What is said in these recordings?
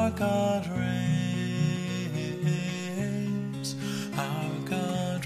Our God reigns. Our God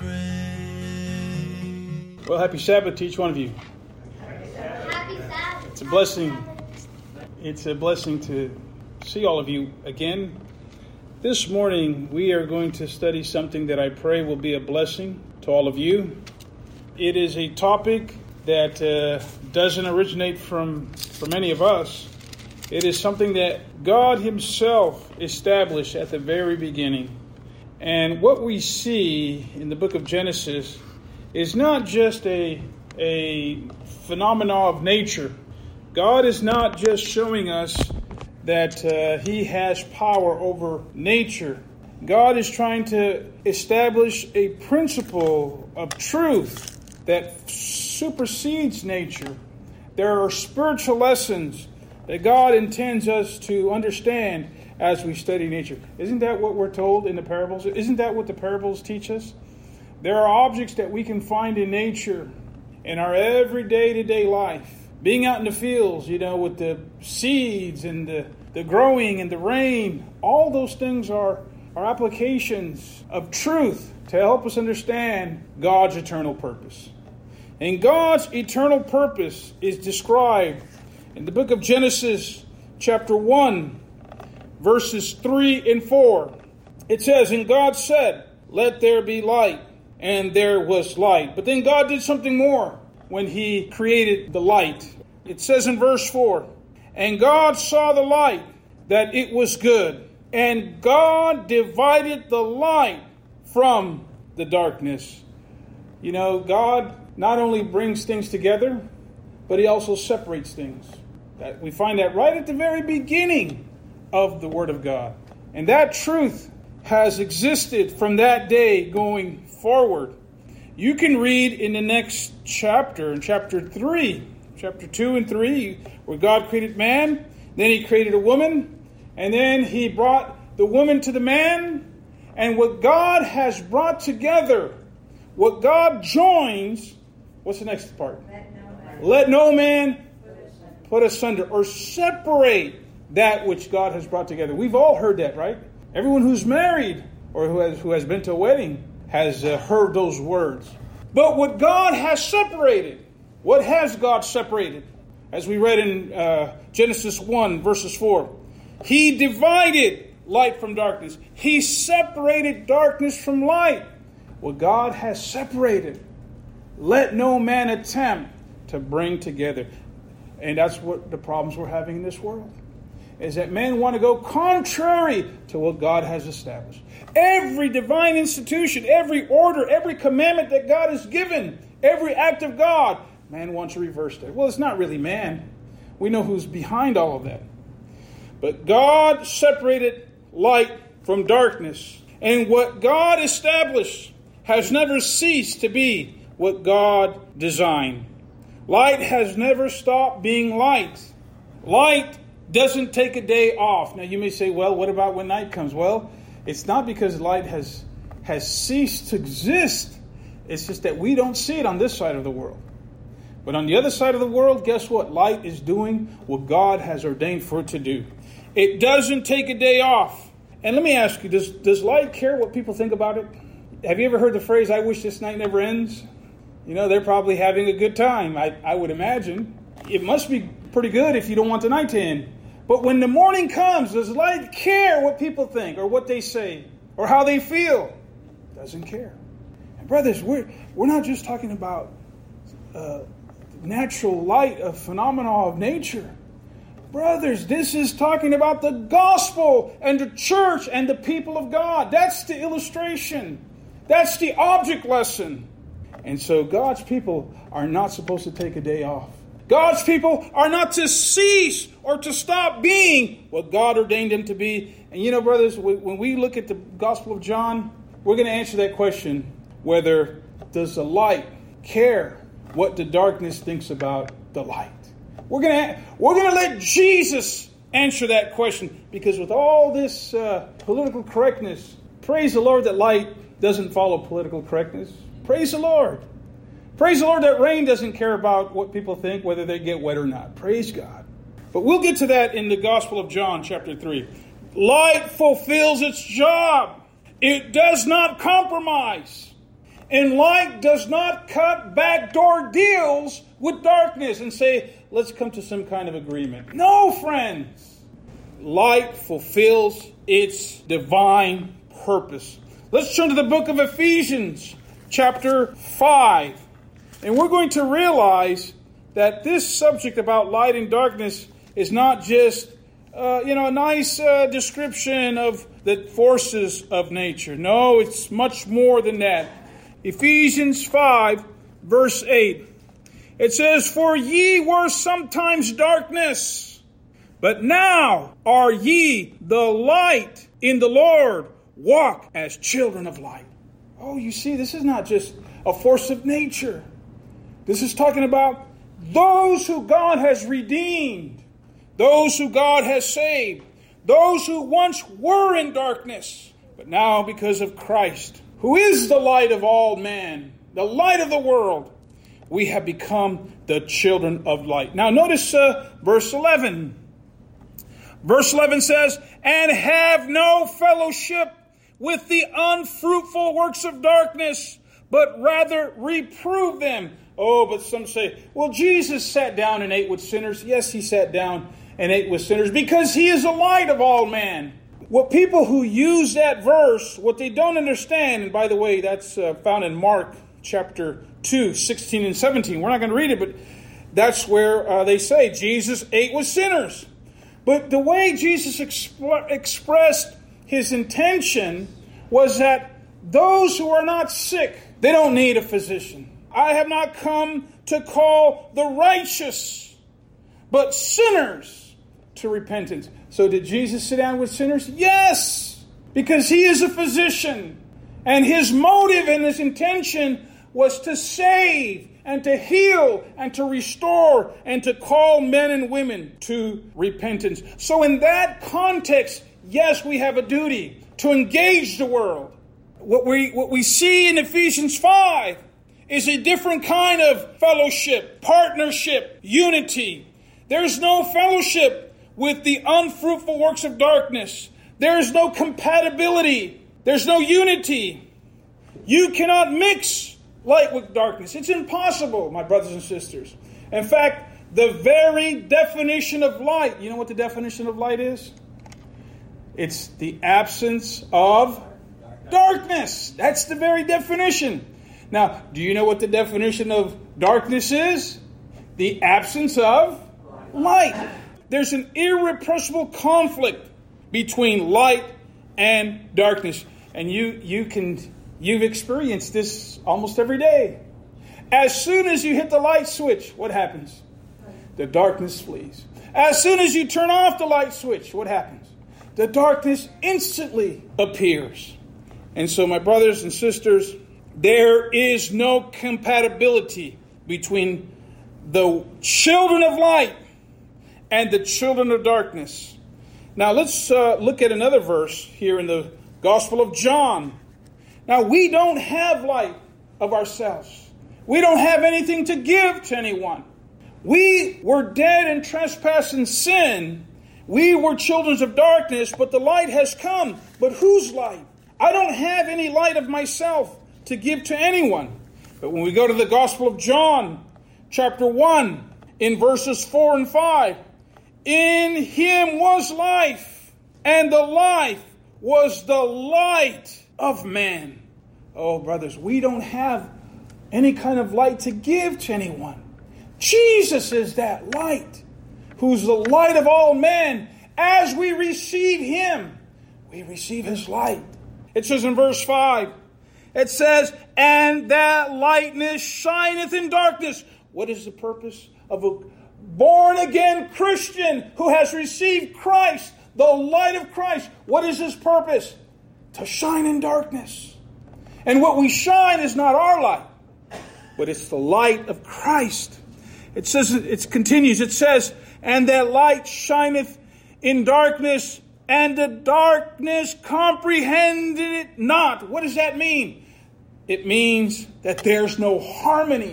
reigns. Well, happy Sabbath to each one of you. Happy Sabbath. It's a blessing. It's a blessing to see all of you again. This morning we are going to study something that I pray will be a blessing to all of you. It is a topic that doesn't originate from any of us. It is something that God Himself established at the very beginning. And what we see in the book of Genesis is not just a phenomenon of nature. God is not just showing us that He has power over nature. God is trying to establish a principle of truth that supersedes nature. There are spiritual lessons that God intends us to understand as we study nature. Isn't that what we're told in the parables? Isn't that what the parables teach us? There are objects that we can find in nature in our everyday to-day life. Being out in the fields, with the seeds and the growing and the rain, all those things are applications of truth to help us understand God's eternal purpose. And God's eternal purpose is described in the book of Genesis, chapter 1, verses 3 and 4. It says, "And God said, 'Let there be light,' and there was light." But then God did something more when He created the light. It says in verse 4, "And God saw the light, that it was good. And God divided the light from the darkness." God not only brings things together, but He also separates things. We find that right at the very beginning of the Word of God. And that truth has existed from that day going forward. You can read in the next chapter, in chapter 3, chapter 2 and 3, where God created man, then He created a woman, and then He brought the woman to the man. And what God has brought together, what God joins, what's the next part? Let no man put asunder or separate that which God has brought together. We've all heard that, right? Everyone who's married or who has been to a wedding has heard those words. But what God has separated, what has God separated? As we read in Genesis 1, verses 4. He divided light from darkness. He separated darkness from light. What God has separated, let no man attempt to bring together. And that's what the problems we're having in this world. Is that men want to go contrary to what God has established. Every divine institution, every order, every commandment that God has given, every act of God, man wants to reverse that. Well, it's not really man. We know who's behind all of that. But God separated light from darkness. And what God established has never ceased to be what God designed. Light has never stopped being light. Light doesn't take a day off. Now you may say, well, what about when night comes? Well, it's not because light has ceased to exist. It's just that we don't see it on this side of the world. But on the other side of the world, guess what? Light is doing what God has ordained for it to do. It doesn't take a day off. And let me ask you, does light care what people think about it? Have you ever heard the phrase, "I wish this night never ends"? They're probably having a good time, I would imagine. It must be pretty good if you don't want the night to end. But when the morning comes, does light care what people think or what they say or how they feel? It doesn't care. And brothers, we're not just talking about natural light, a phenomenon of nature. Brothers, this is talking about the gospel and the church and the people of God. That's the illustration. That's the object lesson. And so God's people are not supposed to take a day off. God's people are not to cease or to stop being what God ordained them to be. And brothers, when we look at the Gospel of John, we're going to answer that question, whether does the light care what the darkness thinks about the light? We're going to let Jesus answer that question, because with all this political correctness, praise the Lord that light doesn't follow political correctness. Praise the Lord. Praise the Lord that rain doesn't care about what people think, whether they get wet or not. Praise God. But we'll get to that in the Gospel of John, chapter 3. Light fulfills its job. It does not compromise. And light does not cut backdoor deals with darkness and say, let's come to some kind of agreement. No, friends. Light fulfills its divine purpose. Let's turn to the book of Ephesians, chapter 5. And we're going to realize that this subject about light and darkness is not just, a nice description of the forces of nature. No, it's much more than that. Ephesians 5, verse 8. It says, "For ye were sometimes darkness, but now are ye the light in the Lord. Walk as children of light." Oh, you see, this is not just a force of nature. This is talking about those who God has redeemed, those who God has saved, those who once were in darkness, but now because of Christ, who is the light of all men, the light of the world, we have become the children of light. Now notice verse 11. Verse 11 says, "And have no fellowship with the unfruitful works of darkness, but rather reprove them." Oh, but some say, well, Jesus sat down and ate with sinners. Yes, he sat down and ate with sinners because he is the light of all men. What people who use that verse, what they don't understand, and by the way, that's found in Mark chapter 2, 16 and 17. We're not going to read it, but that's where they say Jesus ate with sinners. But the way Jesus expressed his intention was that those who are not sick, they don't need a physician. "I have not come to call the righteous, but sinners to repentance." So did Jesus sit down with sinners? Yes, because he is a physician. And his motive and his intention was to save and to heal and to restore and to call men and women to repentance. So in that context, yes, we have a duty to engage the world. What we see in Ephesians 5 is a different kind of fellowship, partnership, unity. There's no fellowship with the unfruitful works of darkness. There is no compatibility. There's no unity. You cannot mix light with darkness. It's impossible, my brothers and sisters. In fact, the very definition of light, you know what the definition of light is? It's the absence of darkness. That's the very definition. Now, do you know what the definition of darkness is? The absence of light. There's an irrepressible conflict between light and darkness. And you've experienced this almost every day. As soon as you hit the light switch, what happens? The darkness flees. As soon as you turn off the light switch, what happens? The darkness instantly appears. And so, my brothers and sisters, there is no compatibility between the children of light and the children of darkness. Now, let's look at another verse here in the Gospel of John. Now, we don't have light of ourselves. We don't have anything to give to anyone. We were dead in trespass and sin. We were children of darkness, but the light has come. But whose light? I don't have any light of myself to give to anyone. But when we go to the Gospel of John, chapter 1, in verses 4 and 5, "In him was life, and the life was the light of man." Oh, brothers, we don't have any kind of light to give to anyone. Jesus is that light, who's the light of all men. As we receive him, we receive his light. It says in verse 5, it says, "And that lightness shineth in darkness." What is the purpose of a born-again Christian who has received Christ, the light of Christ? What is his purpose? To shine in darkness. And what we shine is not our light, but it's the light of Christ. It says, it continues, it says, "And that light shineth in darkness, and the darkness comprehended it not." What does that mean? It means that there's no harmony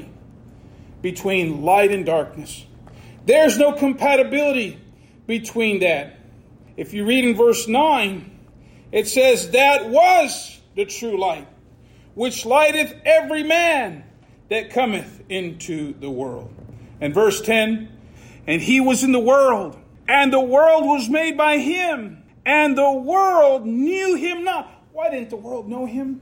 between light and darkness. There's no compatibility between that. If you read in verse 9, it says, that was the true light, which lighteth every man that cometh into the world. And verse 10, and he was in the world, and the world was made by him, and the world knew him not. Why didn't the world know him?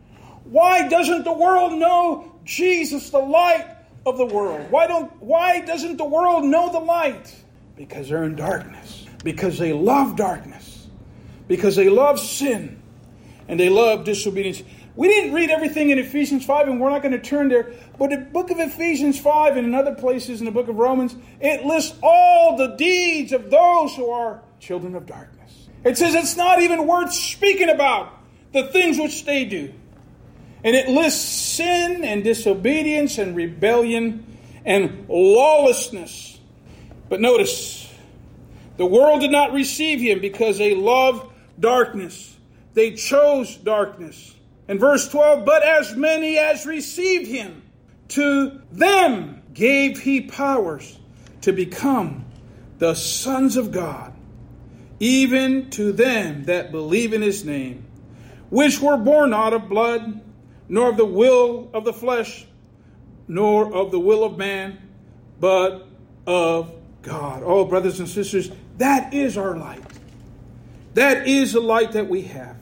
Why doesn't the world know Jesus, the light of the world? Why doesn't the world know the light? Because they're in darkness. Because they love darkness. Because they love sin. And they love disobedience. We didn't read everything in Ephesians 5, and we're not going to turn there. But the book of Ephesians 5 and in other places in the book of Romans, it lists all the deeds of those who are children of darkness. It says it's not even worth speaking about the things which they do. And it lists sin and disobedience and rebellion and lawlessness. But notice, the world did not receive him because they loved darkness. They chose darkness. And verse 12, but as many as received him, to them gave he powers to become the sons of God, even to them that believe in his name, which were born not of blood, nor of the will of the flesh, nor of the will of man, but of God. Oh, brothers and sisters, that is our light. That is the light that we have.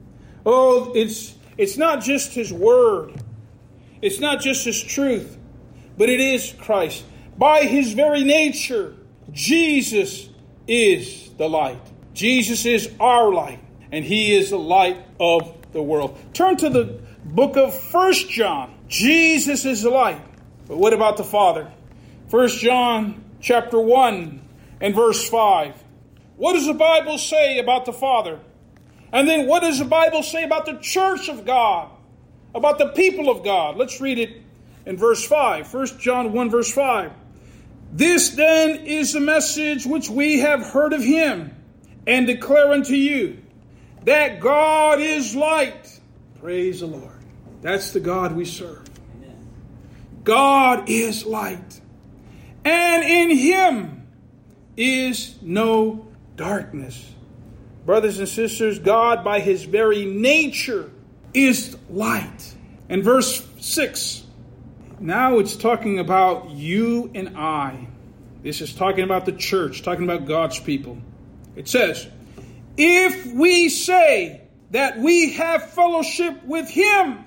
Oh, it's not just his word. It's not just his truth, but it is Christ. By his very nature, Jesus is the light. Jesus is our light, and he is the light of the world. Turn to the book of 1 John. Jesus is the light. But what about the Father? 1 John chapter 1 and verse 5. What does the Bible say about the Father? And then what does the Bible say about the church of God? About the people of God? Let's read it in verse 5. 1 John 1 verse 5. This then is the message which we have heard of him and declare unto you, that God is light. Praise the Lord. That's the God we serve. Amen. God is light. And in him is no darkness. Brothers and sisters, God by his very nature is light. And verse 6. Now it's talking about you and I. This is talking about the church, talking about God's people. It says, if we say that we have fellowship with him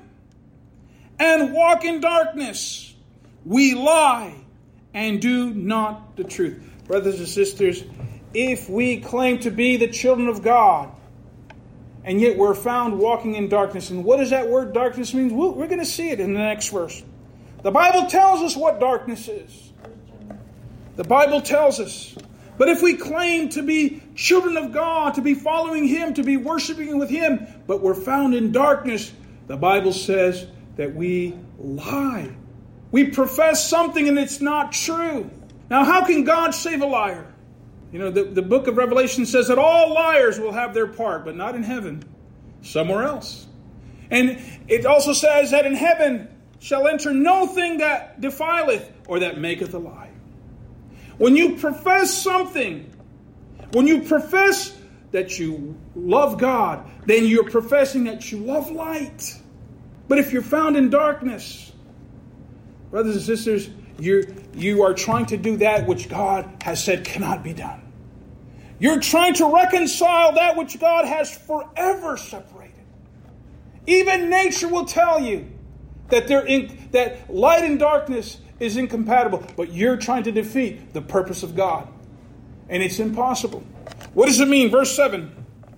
and walk in darkness, we lie and do not the truth. Brothers and sisters, if we claim to be the children of God, and yet we're found walking in darkness, and what does that word darkness mean? We're going to see it in the next verse. The Bible tells us what darkness is. The Bible tells us. But if we claim to be children of God, to be following him, to be worshiping with him, but we're found in darkness, the Bible says that we lie. We profess something and it's not true. Now, how can God save a liar? You know, the book of Revelation says that all liars will have their part, but not in heaven, somewhere else. And it also says that in heaven shall enter no thing that defileth or that maketh a lie. When you profess something, when you profess that you love God, then you're professing that you love light. But if you're found in darkness, brothers and sisters, you are trying to do that which God has said cannot be done. You're trying to reconcile that which God has forever separated. Even nature will tell you that that light and darkness is incompatible, but you're trying to defeat the purpose of God. And it's impossible. What does it mean? Verse 7.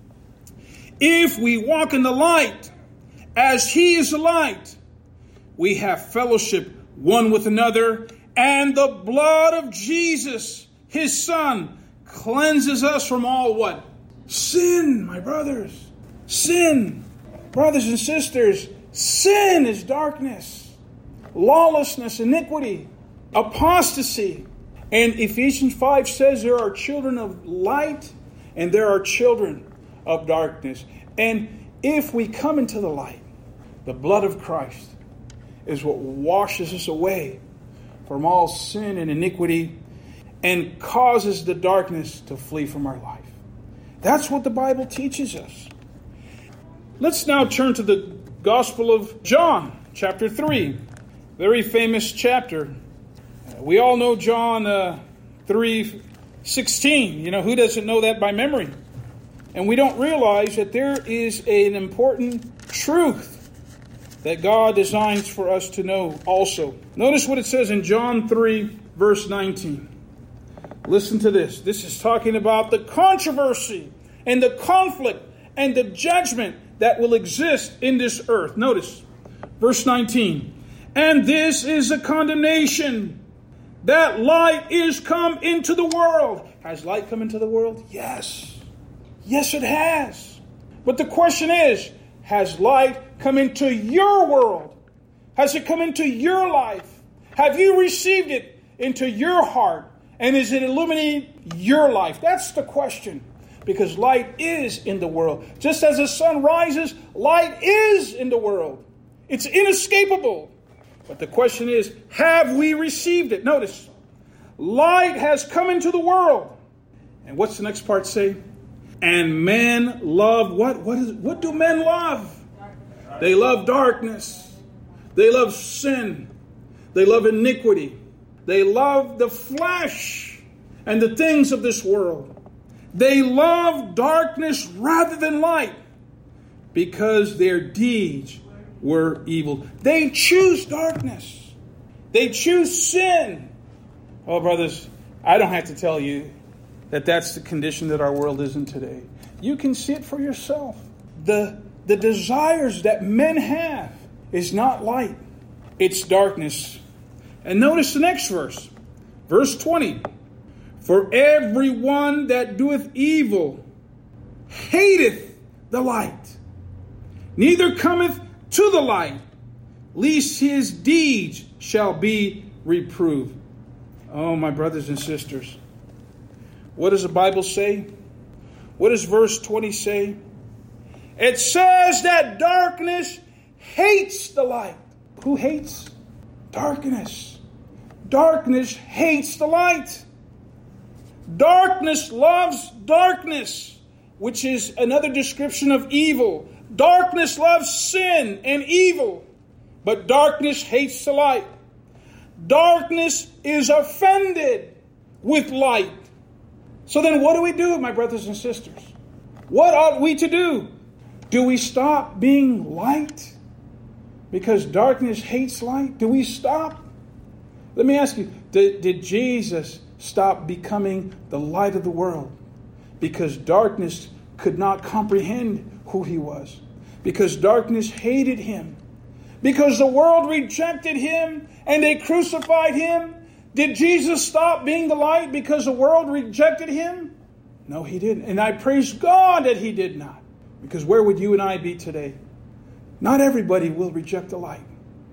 If we walk in the light, as he is the light, we have fellowship one with another, and the blood of Jesus, his Son, cleanses us from all what? Sin, my brothers. Sin. Brothers and sisters, sin is darkness. Lawlessness, iniquity, apostasy. And Ephesians 5 says there are children of light and there are children of darkness. And if we come into the light, the blood of Christ is what washes us away from all sin and iniquity and causes the darkness to flee from our life. That's what the Bible teaches us. Let's now turn to the Gospel of John, chapter 3. Very famous chapter. We all know John 3:16. You know, who doesn't know that by memory? And we don't realize that there is an important truth that God designs for us to know also. Notice what it says in John 3, verse 19. Listen to this. This is talking about the controversy and the conflict and the judgment that will exist in this earth. Notice, verse 19. And this is a condemnation, that light is come into the world. Has light come into the world? Yes. Yes, it has. But the question is, has light come into your world? Has it come into your life? Have you received it into your heart? And is it illuminating your life? That's the question. Because light is in the world. Just as the sun rises, light is in the world. It's inescapable. But the question is, have we received it? Notice, light has come into the world. And what's the next part say? And men love what? What do men love? They love darkness. They love sin. They love iniquity. They love the flesh and the things of this world. They love darkness rather than light because their deeds were evil. They choose darkness. They choose sin. Oh, brothers, I don't have to tell you that that's the condition that our world is in today. You can see it for yourself. The desires that men have is not light. It's darkness. And notice the next verse. Verse 20. For everyone that doeth evil hateth the light, neither cometh to the light, lest his deeds shall be reproved. Oh, my brothers and sisters. What does the Bible say? What does verse 20 say? It says that darkness hates the light. Who hates? Darkness. Darkness hates the light. Darkness loves darkness, which is another description of evil. Darkness loves sin and evil, but darkness hates the light. Darkness is offended with light. So then what do we do, my brothers and sisters? What ought we to do? Do we stop being light because darkness hates light? Do we stop? Let me ask you, did Jesus stop becoming the light of the world because darkness could not comprehend who he was? Because darkness hated him? Because the world rejected him and they crucified him? Did Jesus stop being the light because the world rejected him? No, he didn't. And I praise God that he did not. Because where would you and I be today? Not everybody will reject the light.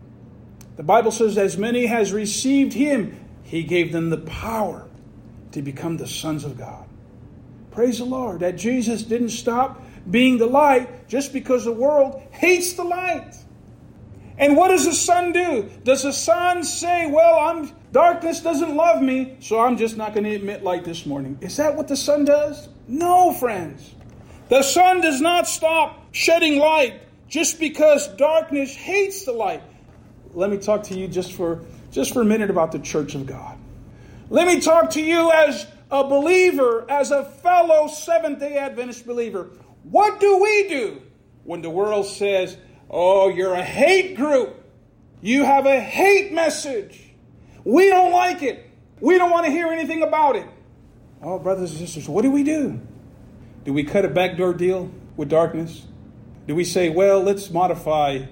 The Bible says, as many as received him, he gave them the power to become the sons of God. Praise the Lord that Jesus didn't stop being the light just because the world hates the light. And what does the sun do? Does the sun say, well, darkness doesn't love me, so I'm just not going to emit light this morning? Is that what the sun does? No, friends. The sun does not stop shedding light just because darkness hates the light. Let me talk to you just for a minute about the church of God. Let me talk to you as a believer, as a fellow Seventh-day Adventist believer. What do we do when the world says, oh, you're a hate group. You have a hate message. We don't like it. We don't want to hear anything about it. Oh, brothers and sisters, what do we do? Do we cut a backdoor deal with darkness? Do we say, well, let's modify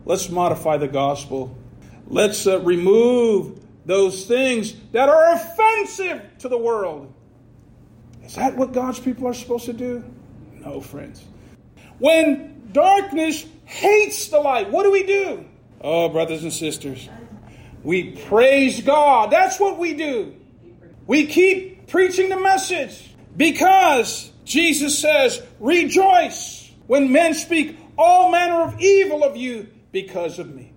the gospel. Let's remove those things that are offensive to the world. Is that what God's people are supposed to do? No, friends. When darkness hates the light, what do? Oh, brothers and sisters, we praise God. That's what we do. We keep preaching the message because Jesus says, rejoice when men speak all manner of evil of you because of me.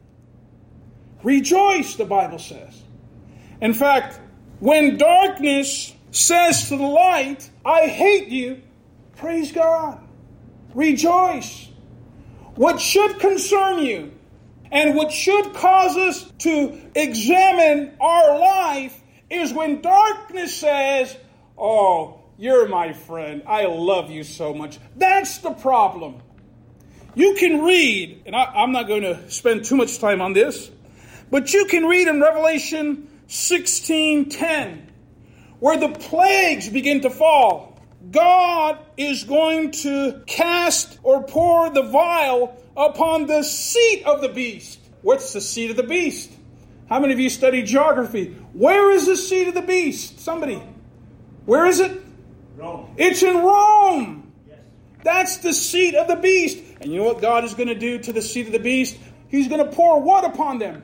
Rejoice, the Bible says. In fact, when darkness says to the light, I hate you, Praise God. Rejoice. What should concern you and what should cause us to examine our life is when darkness says, oh, you're my friend. I love you so much. That's the problem. You can read, and I'm not going to spend too much time on this, but you can read in Revelation 16:10, where the plagues begin to fall. God is going to cast or pour the vial upon the seat of the beast. What's the seat of the beast? How many of you study geography? Where is the seat of the beast? Somebody. Where is it? Rome. It's in Rome. Yes. That's the seat of the beast. And you know what God is going to do to the seat of the beast? He's going to pour what upon them?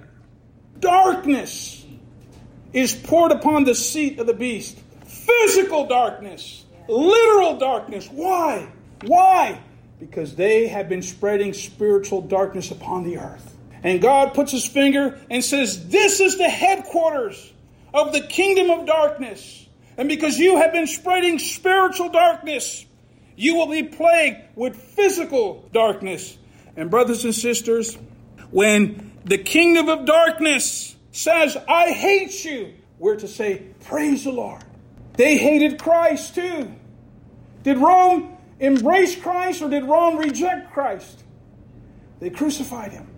Darkness is poured upon the seat of the beast. Physical darkness. Literal darkness. Why? Why? Because they have been spreading spiritual darkness upon the earth. And God puts his finger and says, this is the headquarters of the kingdom of darkness. And because you have been spreading spiritual darkness, you will be plagued with physical darkness. And brothers and sisters, when the kingdom of darkness says, I hate you, we're to say, praise the Lord. They hated Christ too. Did Rome embrace Christ or did Rome reject Christ? They crucified him.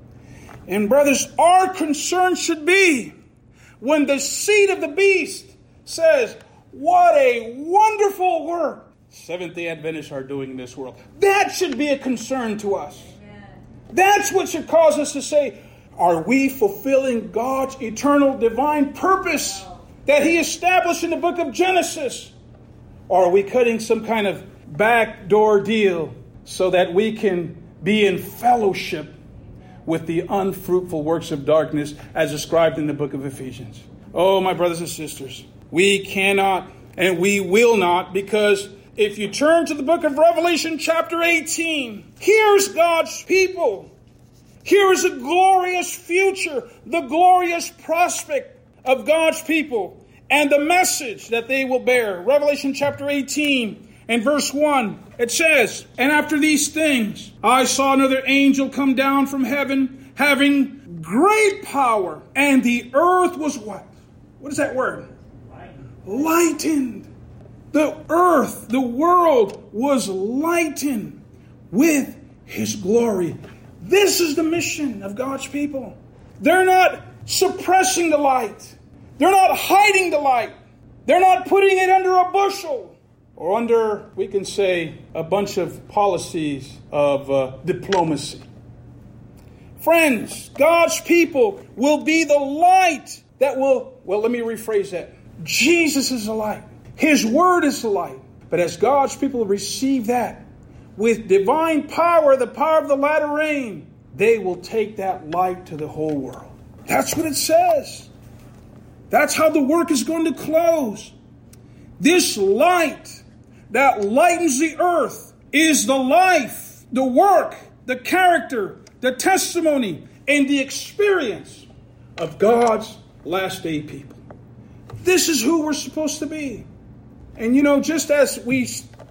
And brothers, our concern should be when the seed of the beast says, what a wonderful work Seventh-day Adventists are doing in this world. That should be a concern to us. Amen. That's what should cause us to say, are we fulfilling God's eternal divine purpose that he established in the book of Genesis? Or are we cutting some kind of backdoor deal so that we can be in fellowship with the unfruitful works of darkness as described in the book of Ephesians? Oh, my brothers and sisters, we cannot and we will not, because if you turn to the book of Revelation chapter 18, here's God's people. Here is a glorious future, the glorious prospect of God's people and the message that they will bear. Revelation chapter 18 and verse 1, it says, and after these things, I saw another angel come down from heaven, having great power, and the earth was what? What is that word? Lightened. The earth, the world was lightened with his glory. This is the mission of God's people. They're not suppressing the light. They're not hiding the light. They're not putting it under a bushel or under, we can say, a bunch of policies of diplomacy. Friends, God's people will be the light that will, well, let me rephrase that. Jesus is the light. His word is the light. But as God's people receive that with divine power, the power of the latter rain, they will take that light to the whole world. That's what it says. That's how the work is going to close. This light that lightens the earth is the life, the work, the character, the testimony, and the experience of God's last day people. This is who we're supposed to be. And you know, just as we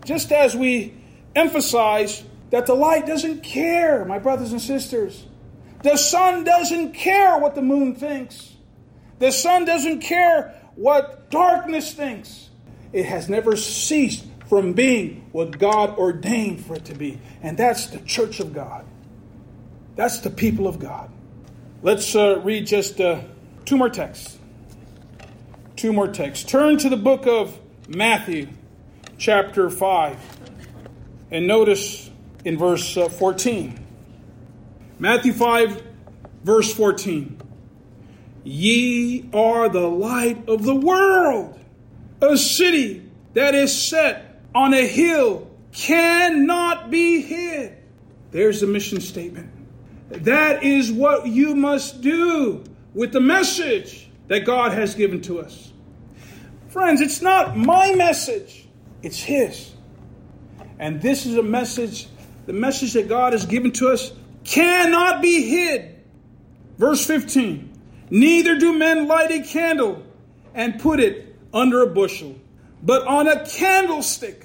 emphasize that the light doesn't care, my brothers and sisters. The sun doesn't care what the moon thinks. The sun doesn't care what darkness thinks. It has never ceased from being what God ordained for it to be. And that's the church of God. That's the people of God. Let's read just two more texts. Two more texts. Turn to the book of Matthew, chapter 5. And notice in verse 14. Matthew 5, verse 14. Ye are the light of the world. A city that is set on a hill cannot be hid. There's the mission statement. That is what you must do with the message that God has given to us. Friends, it's not my message. It's his. And this is a message, the message that God has given to us cannot be hid. Verse 15. Neither do men light a candle and put it under a bushel, but on a candlestick,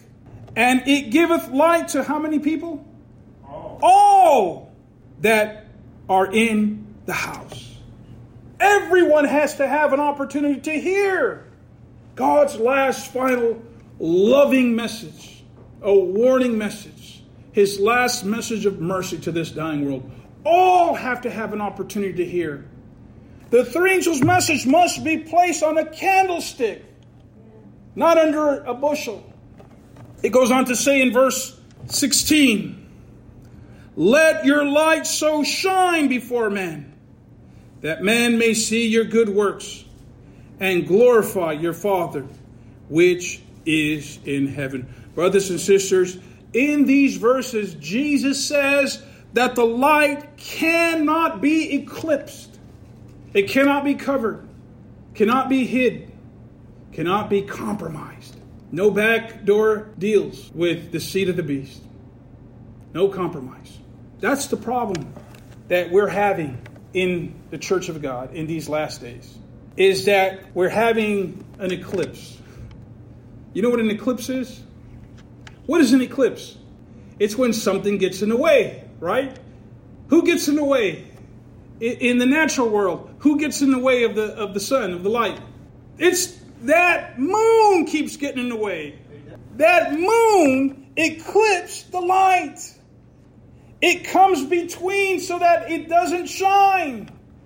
And it giveth light to how many people? All that are in the house. Everyone has to have an opportunity to hear God's last, final, loving message, a warning message, his last message of mercy to this dying world. All have to have an opportunity to hear. The three angels' message must be placed on a candlestick, not under a bushel. It goes on to say in verse 16, let your light so shine before men, that men may see your good works and glorify your Father, which is in heaven. Brothers and sisters, in these verses, Jesus says that the light cannot be eclipsed. It cannot be covered, cannot be hid, cannot be compromised. No backdoor deals with the seed of the beast. No compromise. That's the problem that we're having in the Church of God in these last days, is that we're having an eclipse. You know what an eclipse is? What is an eclipse? It's when something gets in the way, right? Who gets in the way? In the natural world, who gets in the way of the sun, of the light? It's that moon keeps getting in the way. That moon eclipsed the light. It comes between so that it doesn't shine.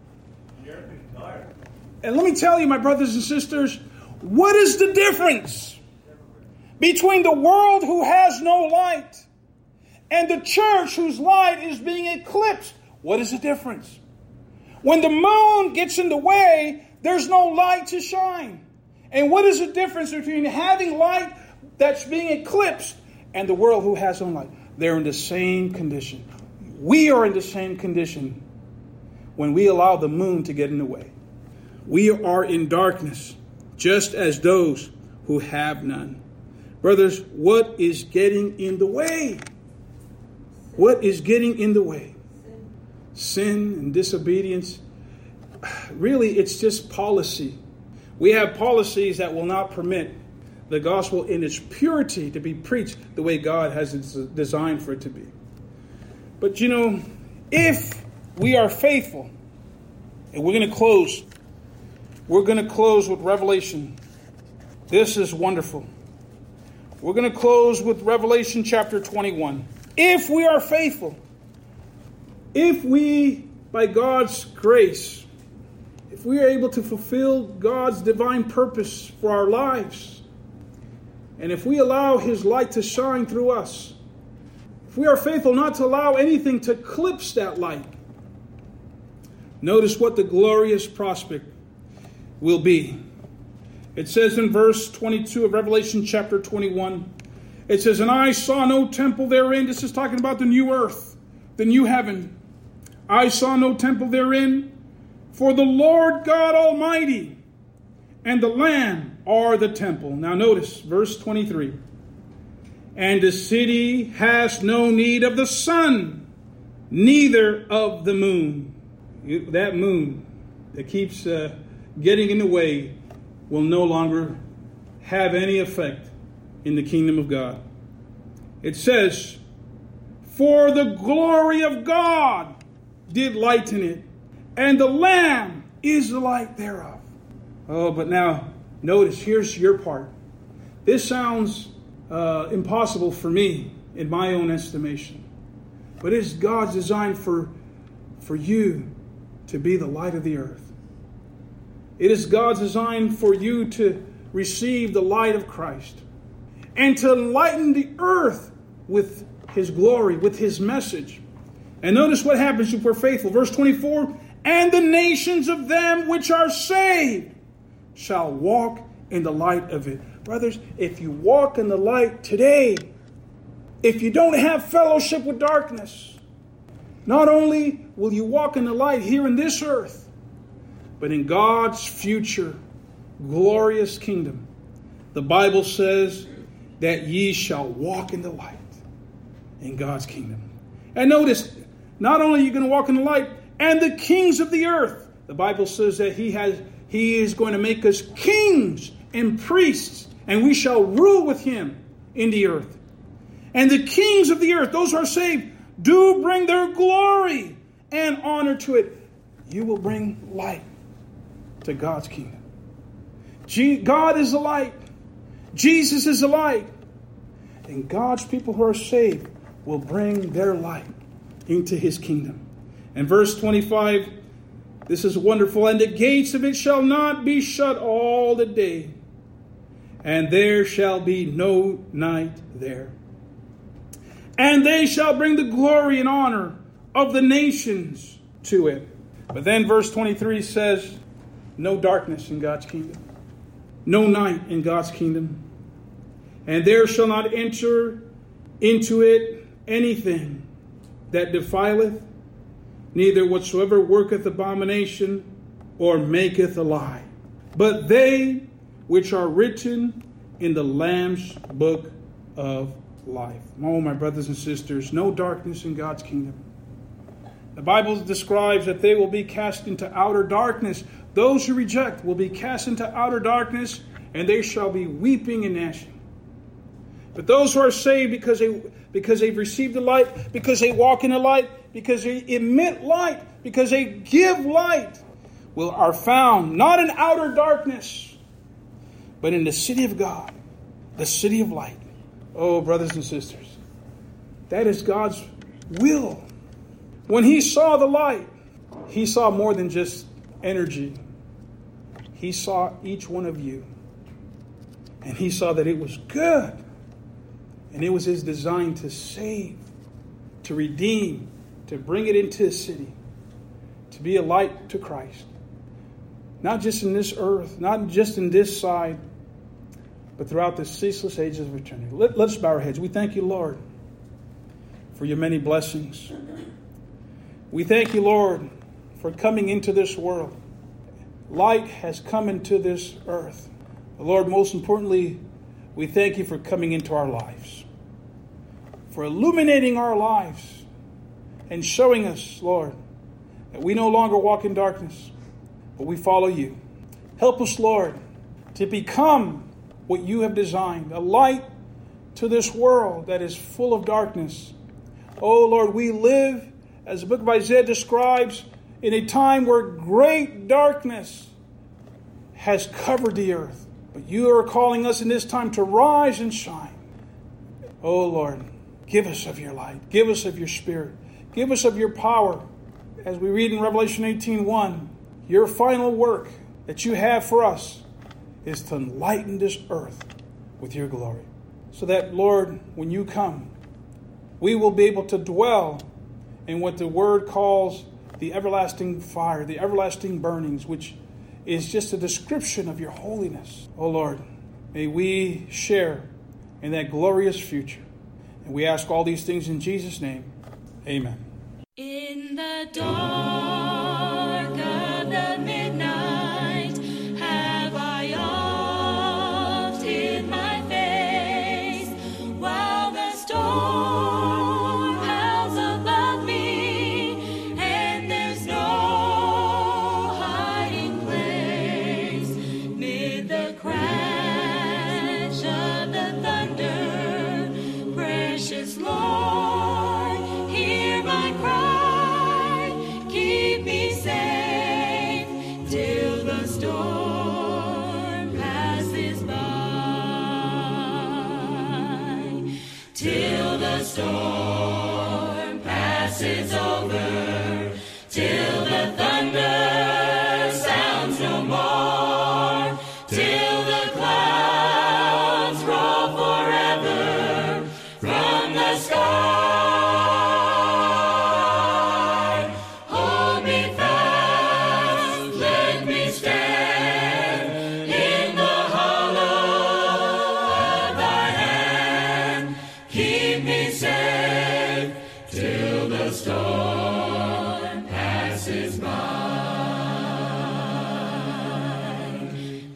And let me tell you, my brothers and sisters, what is the difference between the world who has no light and the church whose light is being eclipsed? What is the difference? When the moon gets in the way, there's no light to shine. And what is the difference between having light that's being eclipsed and the world who has no light? They're in the same condition. We are in the same condition when we allow the moon to get in the way. We are in darkness, just as those who have none. Brothers, what is getting in the way? What is getting in the way? Sin and disobedience. Really, it's just policy. We have policies that will not permit the gospel in its purity to be preached the way God has designed for it to be. But you know, if we are faithful, and we're going to close with Revelation. This is wonderful. We're going to close with Revelation chapter 21. If we are faithful, if we, by God's grace, if we are able to fulfill God's divine purpose for our lives, and if we allow his light to shine through us, if we are faithful not to allow anything to eclipse that light, notice what the glorious prospect will be. It says in verse 22 of Revelation chapter 21, it says, and I saw no temple therein. This is talking about the new earth, the new heaven. I saw no temple therein, for the Lord God Almighty and the Lamb are the temple. Now notice verse 23. And the city has no need of the sun, neither of the moon. That moon that keeps getting in the way will no longer have any effect in the kingdom of God. It says, for the glory of God did lighten it, and the Lamb is the light thereof. Oh, but now, notice, here's your part. This sounds impossible for me, in my own estimation. But it's God's design for you to be the light of the earth. It is God's design for you to receive the light of Christ and to enlighten the earth with his glory, with his message. And notice what happens if we're faithful. Verse 24, and the nations of them which are saved shall walk in the light of it. Brothers, if you walk in the light today, if you don't have fellowship with darkness, not only will you walk in the light here in this earth, but in God's future glorious kingdom. The Bible says that ye shall walk in the light in God's kingdom. And notice, not only are you going to walk in the light, and the kings of the earth. The Bible says that he is going to make us kings and priests, and we shall rule with him in the earth. And the kings of the earth, those who are saved, do bring their glory and honor to it. You will bring light to God's kingdom. God is the light. Jesus is the light. And God's people who are saved will bring their light into his kingdom. And verse 25, this is wonderful. And the gates of it shall not be shut all the day, and there shall be no night there. And they shall bring the glory and honor of the nations to it. But then verse 23 says, no darkness in God's kingdom. No night in God's kingdom. And there shall not enter into it anything that defileth, neither whatsoever worketh abomination or maketh a lie. But they which are written in the Lamb's book of life. Oh, my brothers and sisters, no darkness in God's kingdom. The Bible describes that they will be cast into outer darkness. Those who reject will be cast into outer darkness, and they shall be weeping and gnashing. But those who are saved because they've received the light, because they walk in the light, because they emit light, because they give light, are found not in outer darkness, but in the city of God, the city of light. Oh, brothers and sisters, that is God's will. When he saw the light, he saw more than just energy. He saw each one of you. And he saw that it was good. And it was his design to save, to redeem, to bring it into his city, to be a light to Christ. Not just in this earth, not just in this side, but throughout the ceaseless ages of eternity. Let's bow our heads. We thank you, Lord, for your many blessings. We thank you, Lord, for coming into this world. Light has come into this earth. But Lord, most importantly, we thank you for coming into our lives, for illuminating our lives and showing us, Lord, that we no longer walk in darkness, but we follow you. Help us, Lord, to become what you have designed, a light to this world that is full of darkness. Oh, Lord, we live, as the book of Isaiah describes, in a time where great darkness has covered the earth. But you are calling us in this time to rise and shine. Oh, Lord, give us of your light. Give us of your spirit. Give us of your power. As we read in Revelation 18:1, your final work that you have for us is to enlighten this earth with your glory. So that, Lord, when you come, we will be able to dwell in what the Word calls the everlasting fire, the everlasting burnings, which is just a description of your holiness. Oh, Lord, may we share in that glorious future. And we ask all these things in Jesus' name. Amen. In the dark of the midnight have I oft hid my face, while the storm howls above me, and there's no hiding place. Mid the crash of the thunder, precious Lord, hear my cry. Storm passes over.